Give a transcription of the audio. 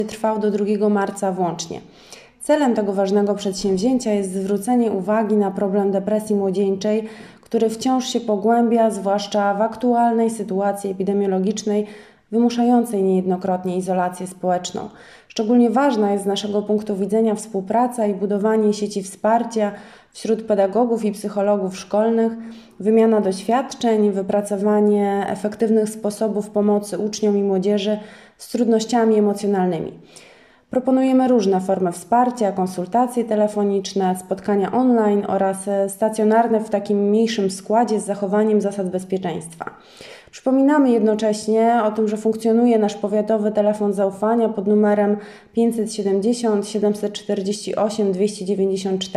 trwał do 2 marca włącznie. Celem tego ważnego przedsięwzięcia jest zwrócenie uwagi na problem depresji młodzieńczej, który wciąż się pogłębia, zwłaszcza w aktualnej sytuacji epidemiologicznej wymuszającej niejednokrotnie izolację społeczną. Szczególnie ważna jest z naszego punktu widzenia współpraca i budowanie sieci wsparcia wśród pedagogów i psychologów szkolnych, wymiana doświadczeń, wypracowanie efektywnych sposobów pomocy uczniom i młodzieży z trudnościami emocjonalnymi. Proponujemy różne formy wsparcia, konsultacje telefoniczne, spotkania online oraz stacjonarne w takim mniejszym składzie z zachowaniem zasad bezpieczeństwa. Przypominamy jednocześnie o tym, że funkcjonuje nasz powiatowy telefon zaufania pod numerem 570 748 294.